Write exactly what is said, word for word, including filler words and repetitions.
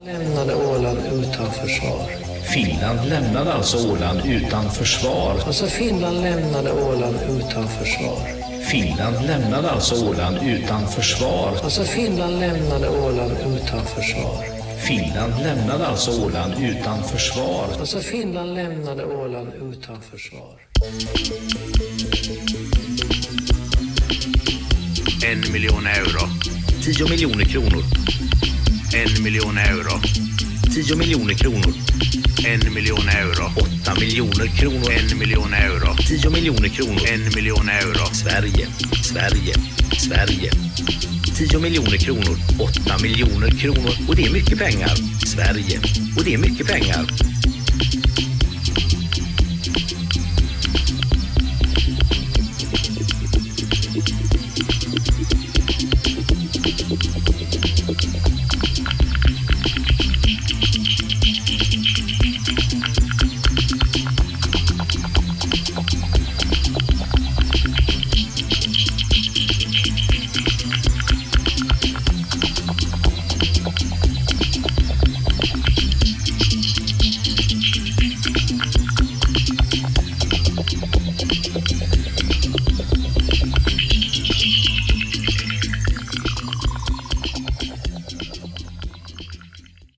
Lämnade Åland utan försvar. Finland lämnade alltså Åland utan försvar. Alltså Finland lämnade Åland utan försvar. Finland lämnade alltså Åland utan försvar. Alltså Finland lämnade Åland utan försvar. Finland lämnade alltså Åland utan försvar. Alltså Finland lämnade Åland utan försvar. En miljon euro. Tio miljoner kronor. En miljon euro. Tio miljoner kronor. En miljon euro. Åtta miljoner kronor. En miljon euro. Tio miljoner kronor. En miljon euro. Sverige, Sverige, Sverige. Tio miljoner kronor. Åtta miljoner kronor. Och det är mycket pengar. Sverige. Och det är mycket pengar.